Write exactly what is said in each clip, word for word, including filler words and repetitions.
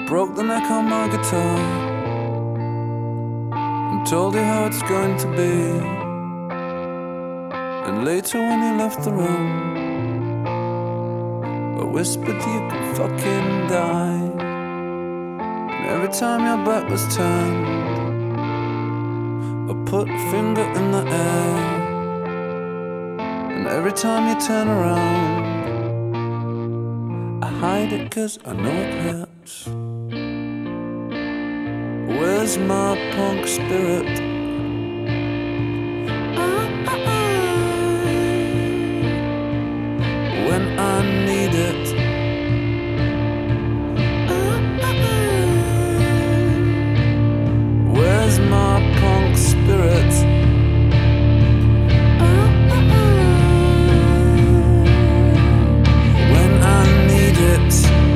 broke the neck on my guitar and told you how it's going to be. And later when you left the room, I whispered you could fucking die. And every time your back was turned, I put a finger in the air. And every time you turn around, I hide it 'cause I know it hurts. Where's my punk spirit? When I need it. Where's my punk spirit? When I need it.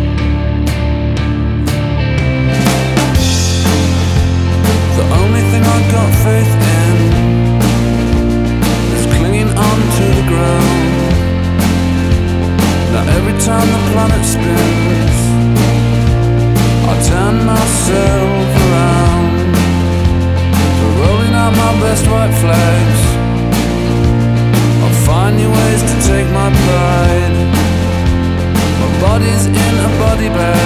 The only thing I got faith in is clinging on to the ground. Now every time the planet spins, I turn myself around to rolling out my best white flags. I'll find new ways to take my pride. My body's in a body bag.